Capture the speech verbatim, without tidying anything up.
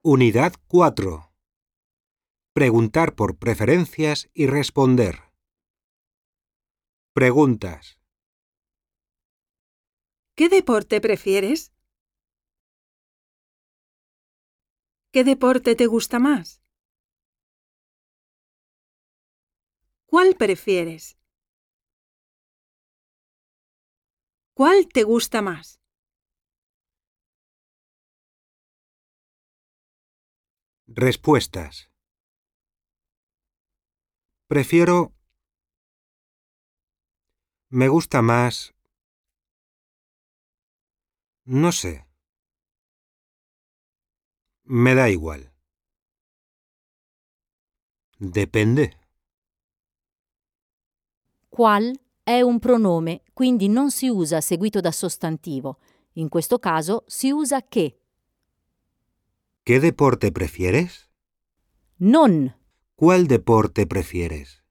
Unidad cuatro. Preguntar por preferencias y responder. Preguntas. ¿Qué deporte prefieres? ¿Qué deporte te gusta más? ¿Cuál prefieres? ¿Cuál te gusta más? Respuestas. Prefiero... Me gusta más... No sé. Me da igual. Depende. Qual è un pronome, quindi non si usa seguito da sostantivo. In questo caso si usa che. ¿Qué deporte prefieres? Non. ¿Cuál deporte prefieres?